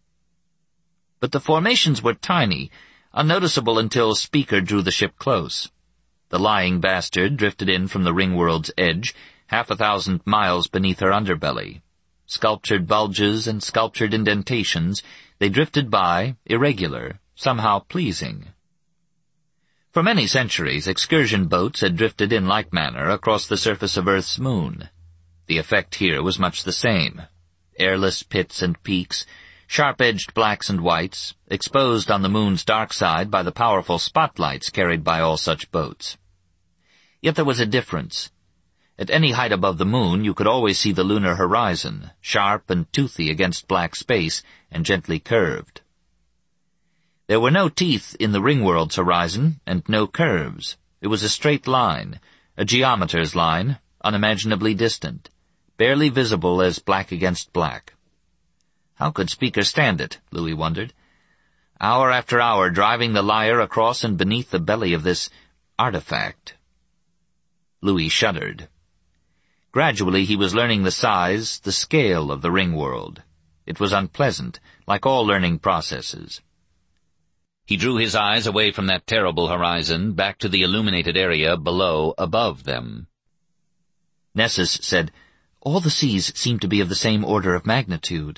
But the formations were tiny, unnoticeable until Speaker drew the ship close. The lying bastard drifted in from the ring world's edge, 1,000 miles beneath her underbelly. Sculptured bulges and sculptured indentations, they drifted by, irregular, somehow pleasing. For many centuries, excursion boats had drifted in like manner across the surface of Earth's moon. The effect here was much the same. Airless pits and peaks, sharp-edged blacks and whites, exposed on the moon's dark side by the powerful spotlights carried by all such boats. Yet there was a difference. At any height above the moon, you could always see the lunar horizon, sharp and toothy against black space, and gently curved. There were no teeth in the ring-world's horizon, and no curves. It was a straight line, a geometer's line, unimaginably distant, barely visible as black against black. How could Speaker stand it, Louis wondered. Hour after hour driving the lyre across and beneath the belly of this artifact. Louis shuddered. Gradually he was learning the size, the scale of the ring world. It was unpleasant, like all learning processes. He drew his eyes away from that terrible horizon, back to the illuminated area below, above them. Nessus said, "All the seas seem to be of the same order of magnitude."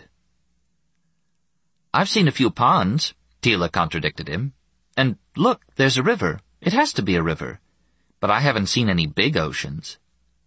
"I've seen a few ponds," Tila contradicted him. "And look, there's a river. It has to be a river. But I haven't seen any big oceans."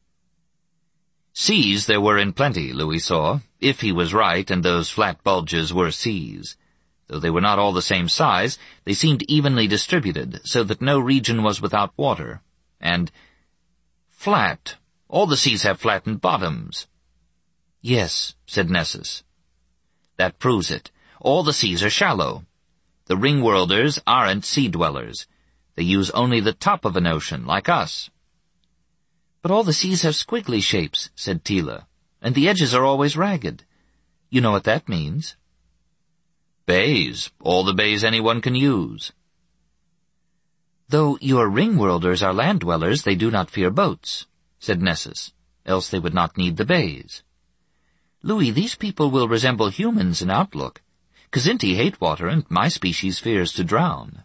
Seas there were in plenty, Louis saw, if he was right and those flat bulges were seas. Though they were not all the same size, they seemed evenly distributed, so that no region was without water. And flat. All the seas have flattened bottoms. "Yes," said Nessus. "That proves it. All the seas are shallow. The ring-worlders aren't sea-dwellers. They use only the top of an ocean, like us." "But all the seas have squiggly shapes," said Tila, "and the edges are always ragged. You know what that means." "Bays. All the bays anyone can use." "Though your ring-worlders are land-dwellers, they do not fear boats," said Nessus, "else they would not need the bays. Louis, these people will resemble humans in outlook. Kzinti hate water, and my species fears to drown."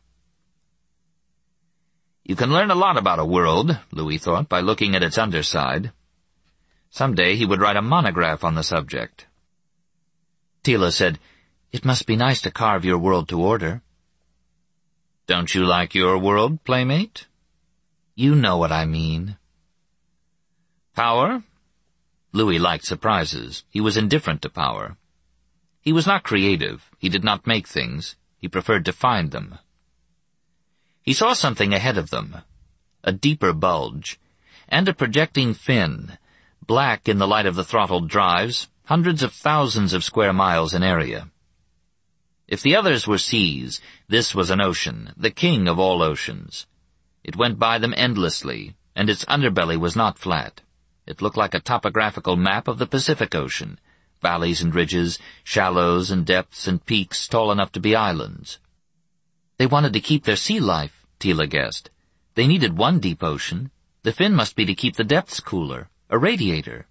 You can learn a lot about a world, Louis thought, by looking at its underside. Someday he would write a monograph on the subject. Tila said, "It must be nice to carve your world to order." "Don't you like your world, playmate?" "You know what I mean." Power? Louis liked surprises. He was indifferent to power. He was not creative. He did not make things. He preferred to find them. He saw something ahead of them, a deeper bulge, and a projecting fin, black in the light of the throttled drives, hundreds of thousands of square miles in area. If the others were seas, this was an ocean, the king of all oceans. It went by them endlessly, and its underbelly was not flat. It looked like a topographical map of the Pacific Ocean, valleys and ridges, shallows and depths and peaks tall enough to be islands. They wanted to keep their sea life, Tila guessed. They needed one deep ocean. The fin must be to keep the depths cooler, a radiator.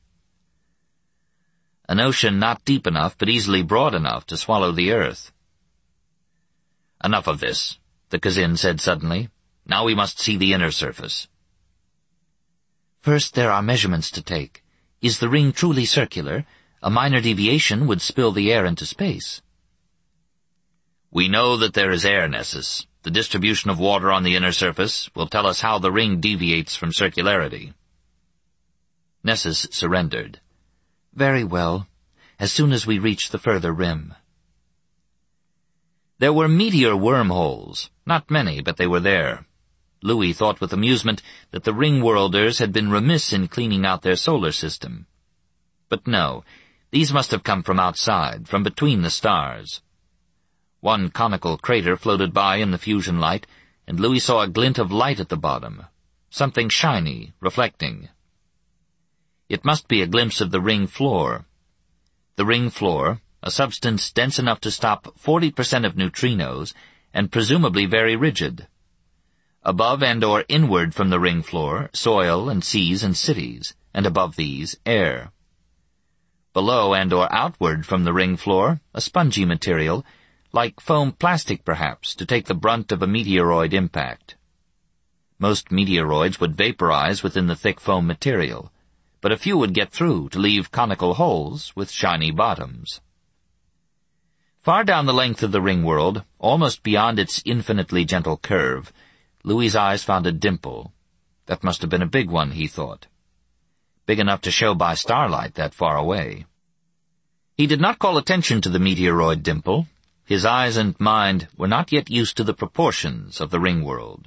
An ocean not deep enough but easily broad enough to swallow the earth. Enough of this, the Kazin said suddenly. Now we must see the inner surface. First there are measurements to take. Is the ring truly circular? A minor deviation would spill the air into space. We know that there is air, Nessus. The distribution of water on the inner surface will tell us how the ring deviates from circularity. Nessus surrendered. Very well, as soon as we reach the further rim. There were meteor wormholes. Not many, but they were there. Louis thought with amusement that the ring-worlders had been remiss in cleaning out their solar system. But no, these must have come from outside, from between the stars. One conical crater floated by in the fusion light, and Louis saw a glint of light at the bottom, something shiny, reflecting. It must be a glimpse of the ring floor. The ring floor, a substance dense enough to stop 40% of neutrinos, and presumably very rigid. Above and or inward from the ring floor, soil and seas and cities, and above these, air. Below and or outward from the ring floor, a spongy material, like foam plastic perhaps, to take the brunt of a meteoroid impact. Most meteoroids would vaporize within the thick foam material, but a few would get through to leave conical holes with shiny bottoms. Far down the length of the ring world, almost beyond its infinitely gentle curve, Louis's eyes found a dimple. That must have been a big one, he thought. Big enough to show by starlight that far away. He did not call attention to the meteoroid dimple. His eyes and mind were not yet used to the proportions of the ring world.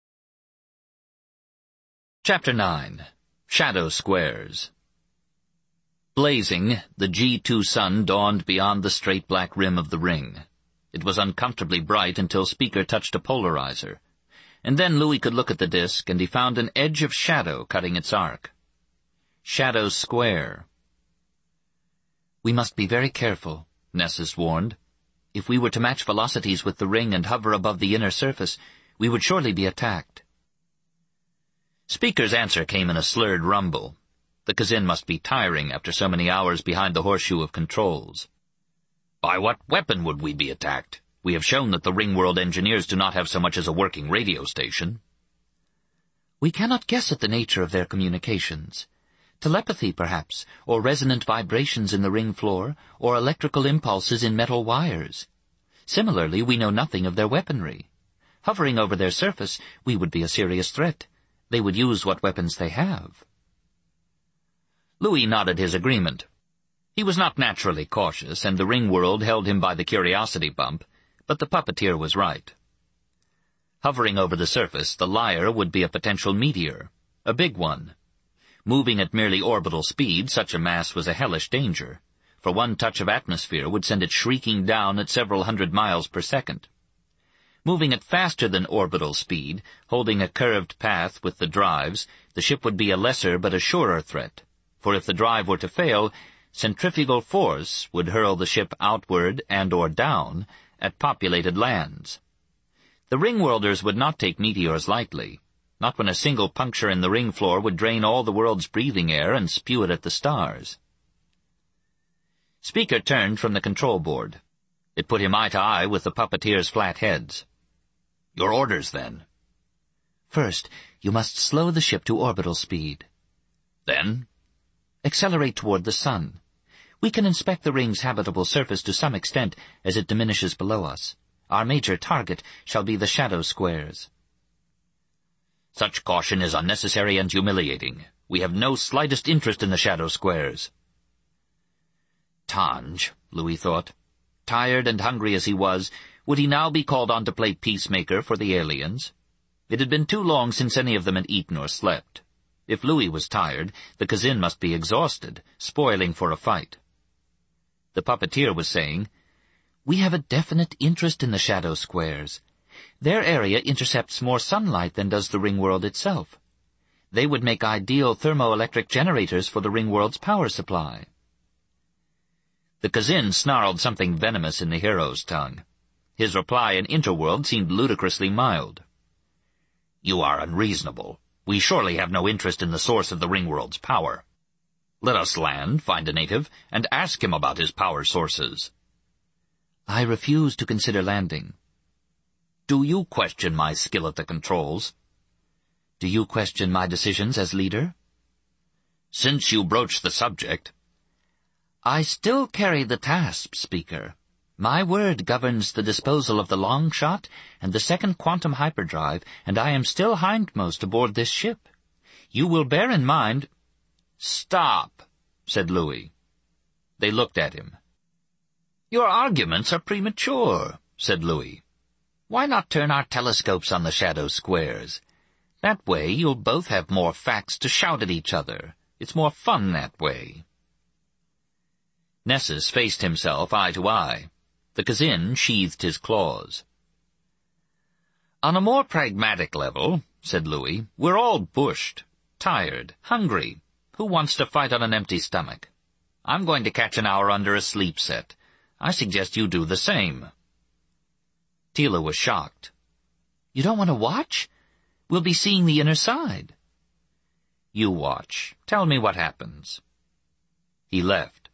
Chapter 9. Shadow Squares. Blazing, the G2 sun dawned beyond the straight black rim of the ring. It was uncomfortably bright until Speaker touched a polarizer. And then Louis could look at the disk, and he found an edge of shadow cutting its arc. Shadow Square. We must be very careful, Nessus warned. If we were to match velocities with the ring and hover above the inner surface, we would surely be attacked. Speaker's answer came in a slurred rumble. The Kazin must be tiring after so many hours behind the horseshoe of controls. By what weapon would we be attacked? We have shown that the Ringworld engineers do not have so much as a working radio station. We cannot guess at the nature of their communications. Telepathy, perhaps, or resonant vibrations in the ring floor, or electrical impulses in metal wires. Similarly, we know nothing of their weaponry. Hovering over their surface, we would be a serious threat. They would use what weapons they have. Louis nodded his agreement. He was not naturally cautious, and the Ringworld held him by the curiosity bump, but the puppeteer was right. Hovering over the surface, the Lyre would be a potential meteor, a big one. Moving at merely orbital speed, such a mass was a hellish danger, for one touch of atmosphere would send it shrieking down at several hundred miles per second. Moving at faster than orbital speed, holding a curved path with the drives, the ship would be a lesser but a surer threat, for if the drive were to fail, centrifugal force would hurl the ship outward and or down at populated lands. The Ringworlders would not take meteors lightly, not when a single puncture in the ring floor would drain all the world's breathing air and spew it at the stars. Speaker turned from the control board. It put him eye to eye with the puppeteers' flat heads. Your orders, then. First, you must slow the ship to orbital speed. Then? Accelerate toward the sun. We can inspect the ring's habitable surface to some extent as it diminishes below us. Our major target shall be the shadow squares. Such caution is unnecessary and humiliating. We have no slightest interest in the shadow squares. Tanj, Louis thought. Tired and hungry as he was, would he now be called on to play peacemaker for the aliens? It had been too long since any of them had eaten or slept. If Louis was tired, the Kazin must be exhausted, spoiling for a fight. The puppeteer was saying, We have a definite interest in the shadow squares. Their area intercepts more sunlight than does the Ringworld itself. They would make ideal thermoelectric generators for the Ringworld's power supply. The Kazin snarled something venomous in the hero's tongue. His reply in Interworld seemed ludicrously mild. "You are unreasonable. We surely have no interest in the source of the Ringworld's power. Let us land, find a native, and ask him about his power sources." "I refuse to consider landing." "Do you question my skill at the controls?" "Do you question my decisions as leader?" "Since you broach the subject—" "I still carry the task, Speaker. My word governs the disposal of the long shot and the second quantum hyperdrive, and I am still hindmost aboard this ship. You will bear in mind—" "Stop," said Louis. They looked at him. "Your arguments are premature," said Louis. "Why not turn our telescopes on the shadow squares? That way you'll both have more facts to shout at each other. It's more fun that way." Nessus faced himself eye to eye. The Kazin sheathed his claws. "On a more pragmatic level," said Louis, "we're all bushed, tired, hungry. Who wants to fight on an empty stomach? I'm going to catch an hour under a sleep set. I suggest you do the same." Tila was shocked. "You don't want to watch? We'll be seeing the inner side." "You watch. Tell me what happens." He left.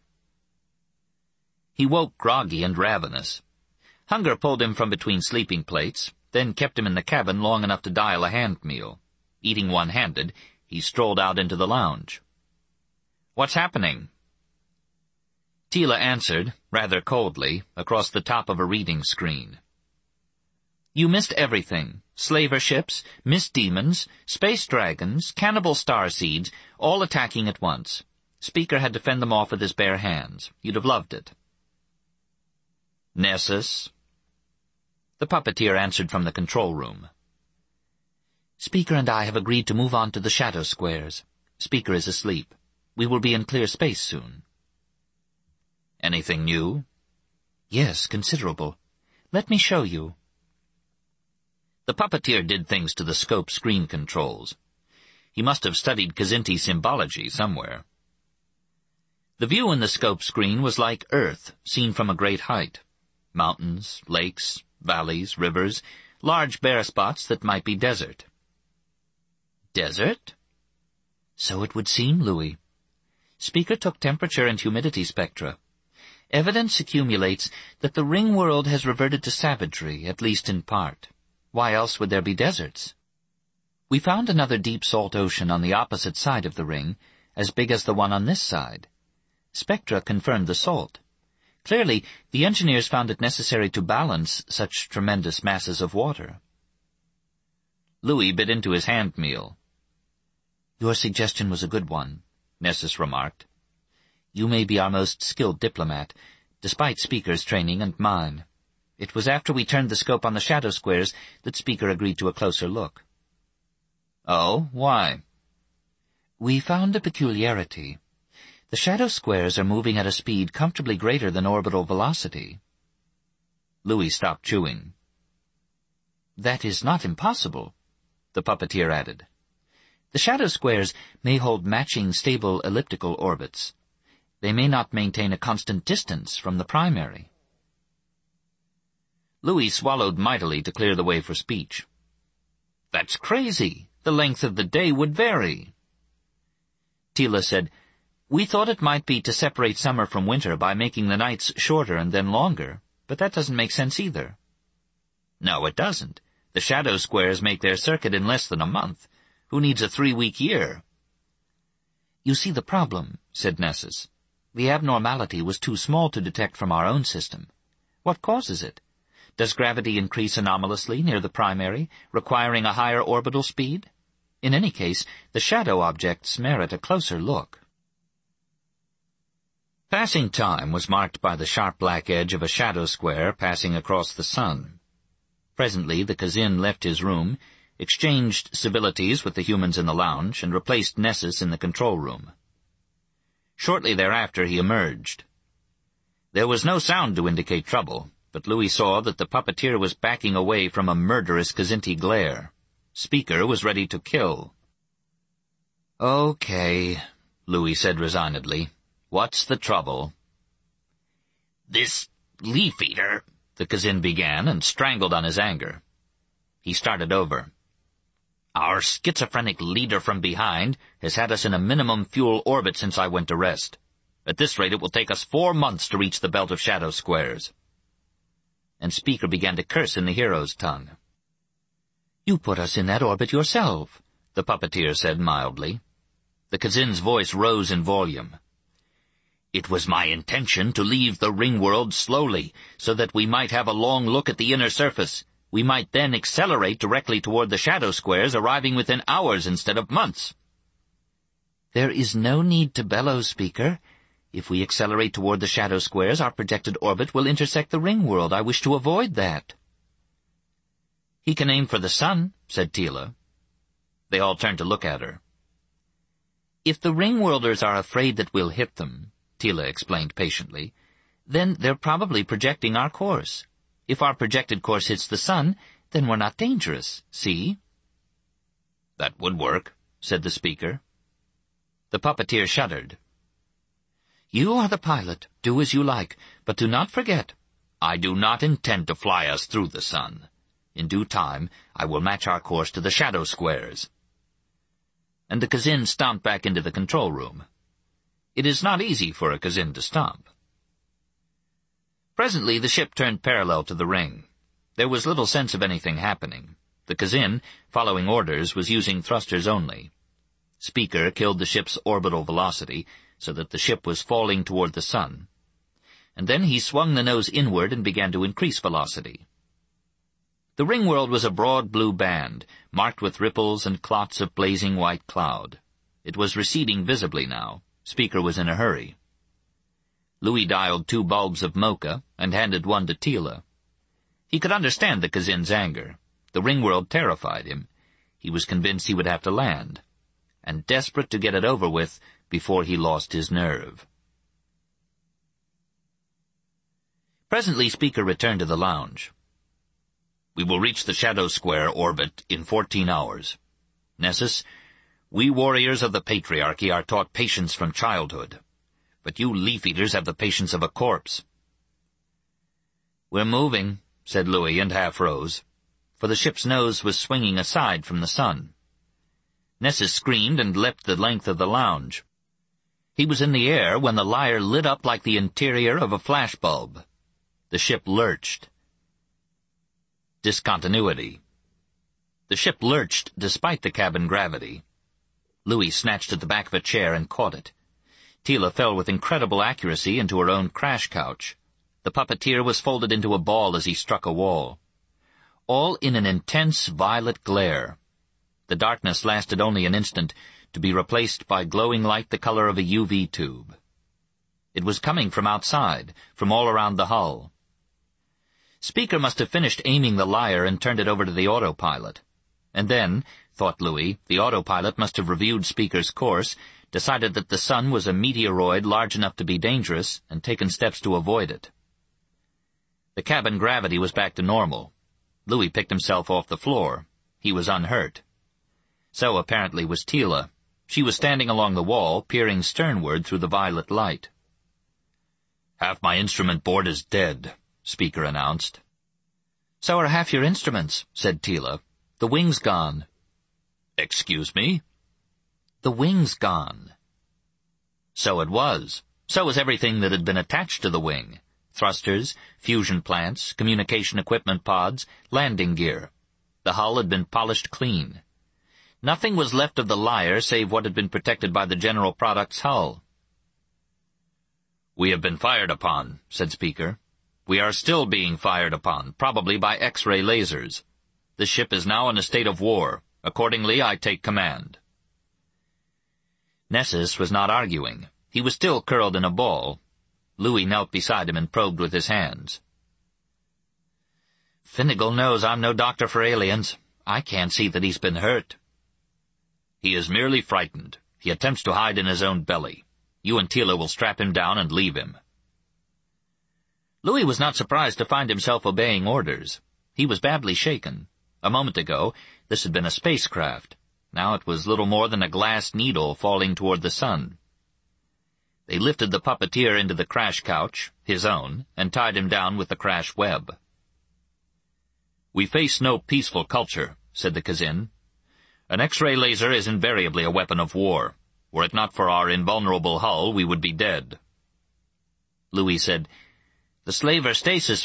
He woke groggy and ravenous. Hunger pulled him from between sleeping plates, then kept him in the cabin long enough to dial a hand meal. Eating one-handed, he strolled out into the lounge. "What's happening?" Tila answered, rather coldly, across the top of a reading screen. "You missed everything. Slaver ships, mist demons, space dragons, cannibal starseeds, all attacking at once. Speaker had to fend them off with his bare hands. You'd have loved it." "Nessus?" The puppeteer answered from the control room. "Speaker and I have agreed to move on to the shadow squares. Speaker is asleep. We will be in clear space soon." "Anything new?" "Yes, considerable. Let me show you." The puppeteer did things to the scope screen controls. He must have studied Kzinti symbology somewhere. The view in the scope screen was like Earth, seen from a great height. Mountains, lakes, valleys, rivers, large bare spots that might be desert. "Desert?" "So it would seem, Louis. Speaker took temperature and humidity spectra. Evidence accumulates that the ring world has reverted to savagery, at least in part. Why else would there be deserts? We found another deep salt ocean on the opposite side of the ring, as big as the one on this side. Spectra confirmed the salt. Clearly, the engineers found it necessary to balance such tremendous masses of water." Louis bit into his hand meal. "Your suggestion was a good one," Nessus remarked. "You may be our most skilled diplomat, despite Speaker's training and mine. It was after we turned the scope on the shadow squares that Speaker agreed to a closer look." "Oh, why?" "We found a peculiarity. The shadow squares are moving at a speed comfortably greater than orbital velocity." Louis stopped chewing. "That is not impossible," the puppeteer added. "The shadow squares may hold matching stable elliptical orbits. They may not maintain a constant distance from the primary." Louis swallowed mightily to clear the way for speech. "That's crazy. The length of the day would vary." Tila said, "We thought it might be to separate summer from winter by making the nights shorter and then longer, but that doesn't make sense either." "No, it doesn't. The shadow squares make their circuit in less than a month. Who needs a 3-week year?" "You see the problem," said Nessus. "The abnormality was too small to detect from our own system. What causes it? Does gravity increase anomalously near the primary, requiring a higher orbital speed? In any case, the shadow objects merit a closer look." Passing time was marked by the sharp black edge of a shadow square passing across the sun. Presently the Kazin left his room, exchanged civilities with the humans in the lounge, and replaced Nessus in the control room. Shortly thereafter he emerged. There was no sound to indicate trouble, but Louis saw that the puppeteer was backing away from a murderous Kzinti glare. Speaker was ready to kill. "Okay," Louis said resignedly. "What's the trouble?" This Leaf-Eater, the Kazin began, and strangled on his anger. He started over. Our schizophrenic leader from behind has had us in a minimum fuel orbit since I went to rest. At this rate, it will take us 4 months to reach the belt of shadow squares. And Speaker began to curse in the hero's tongue. You put us in that orbit yourself, the puppeteer said mildly. The Kazin's voice rose in volume. It was my intention to leave the ring world slowly, so that we might have a long look at the inner surface. We might then accelerate directly toward the shadow squares, arriving within hours instead of months. There is no need to bellow, Speaker. If we accelerate toward the shadow squares, our projected orbit will intersect the ring world. I wish to avoid that. He can aim for the sun, said Tila. They all turned to look at her. If the ring-worlders are afraid that we'll hit them, Tila explained patiently, then they're probably projecting our course. If our projected course hits the sun, then we're not dangerous, see? That would work, said the Speaker. The puppeteer shuddered. You are the pilot. Do as you like, but do not forget, I do not intend to fly us through the sun. In due time, I will match our course to the shadow squares. And the Kazin stomped back into the control room. It is not easy for a Kazin to stomp. Presently the ship turned parallel to the ring. There was little sense of anything happening. The Kazin, following orders, was using thrusters only. Speaker killed the ship's orbital velocity, so that the ship was falling toward the sun. And then he swung the nose inward and began to increase velocity. The ring world was a broad blue band, marked with ripples and clots of blazing white cloud. It was receding visibly now. Speaker was in a hurry. Louis dialed 2 bulbs of mocha and handed one to Tila. He could understand the Kazin's anger. The ring world terrified him. He was convinced he would have to land, and desperate to get it over with before he lost his nerve. Presently Speaker returned to the lounge. We will reach the shadow square orbit in 14 hours. Nessus, we warriors of the patriarchy are taught patience from childhood, but you Leaf-Eaters have the patience of a corpse. We're moving, said Louis, and half rose, for the ship's nose was swinging aside from the sun. Nessus screamed and leapt the length of the lounge. He was in the air when the lyre lit up like the interior of a flashbulb. The ship lurched. Discontinuity. The ship lurched despite the cabin gravity. Louis snatched at the back of a chair and caught it. Tila fell with incredible accuracy into her own crash couch. The puppeteer was folded into a ball as he struck a wall. All in an intense violet glare. The darkness lasted only an instant, to be replaced by glowing light the color of a UV tube. It was coming from outside, from all around the hull. Speaker must have finished aiming the lyre and turned it over to the autopilot. And then, thought Louis, the autopilot must have reviewed Speaker's course, decided that the sun was a meteoroid large enough to be dangerous, and taken steps to avoid it. The cabin gravity was back to normal. Louis picked himself off the floor. He was unhurt. So apparently was Tila. She was standing along the wall, peering sternward through the violet light. Half my instrument board is dead, Speaker announced. So are half your instruments, said Tila. The wing's gone. Excuse me? The wing's gone. So it was. So was everything that had been attached to the wing. Thrusters, fusion plants, communication equipment pods, landing gear. The hull had been polished clean. Nothing was left of the lyre save what had been protected by the General Products hull. We have been fired upon, said Speaker. We are still being fired upon, probably by X-ray lasers. The ship is now in a state of war. Accordingly, I take command. Nessus was not arguing. He was still curled in a ball. Louis knelt beside him and probed with his hands. Finnegal knows I'm no doctor for aliens. I can't see that he's been hurt. He is merely frightened. He attempts to hide in his own belly. You and Tila will strap him down and leave him. Louis was not surprised to find himself obeying orders. He was badly shaken. A moment ago, this had been a spacecraft. Now it was little more than a glass needle falling toward the sun. They lifted the puppeteer into the crash couch, his own, and tied him down with the crash web. "We face no peaceful culture," said the Kazin. "An X-ray laser is invariably a weapon of war. Were it not for our invulnerable hull, we would be dead." Louis said, "The slaver stasis